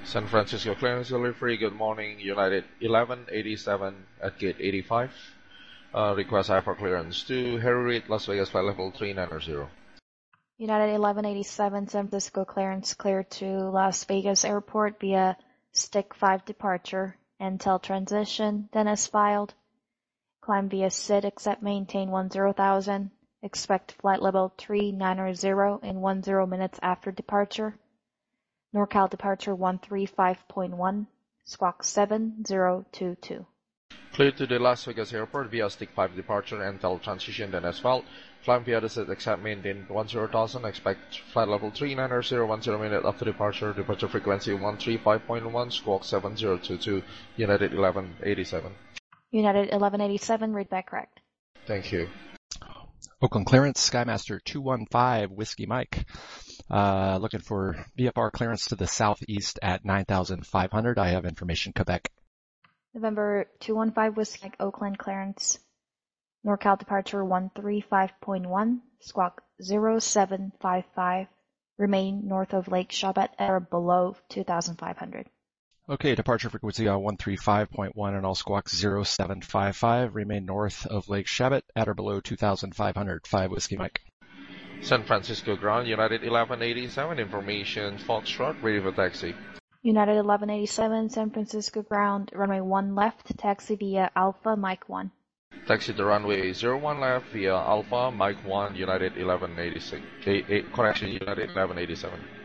San Francisco clearance delivery. Good morning, United 1187 at gate 85. Request hyper clearance to Harry Reid, Las Vegas flight level 390. United 1187 San Francisco clearance cleared to Las Vegas Airport via Stick 5 departure. Intel transition, then as filed. Climb via SID except maintain 10,000. Expect flight level 390 in 10 minutes after departure. NorCal departure 135.1, squawk 7022. Cleared to the Las Vegas Airport via Stick 5 departure, Intel transition, then asphalt. Climb via the SID except maintain 10,000. Expect flight level 390 10 minutes after departure. Departure frequency 135.1, squawk 7022. United 1187. United 1187, read back correct. Thank you. Oakland clearance, Skymaster 215, Whiskey Mike. Looking for VFR clearance to the southeast at 9,500. I have information, Quebec. November 215, Whiskey Mike, Oakland clearance. NorCal departure 135.1, squawk 0755. Remain north of Lake Chabot or below 2,500. Okay, departure frequency on 135.1 and all squawk 0755. Remain north of Lake Chabot at or below 2,500. 5 Whiskey Mike. San Francisco ground, United 1187, information Foxtrot, ready for taxi. United 1187, San Francisco ground, runway 1 left, taxi via Alpha Mike 1. Taxi to runway 01 left via Alpha Mike 1, United 1186. Correction, United 1187.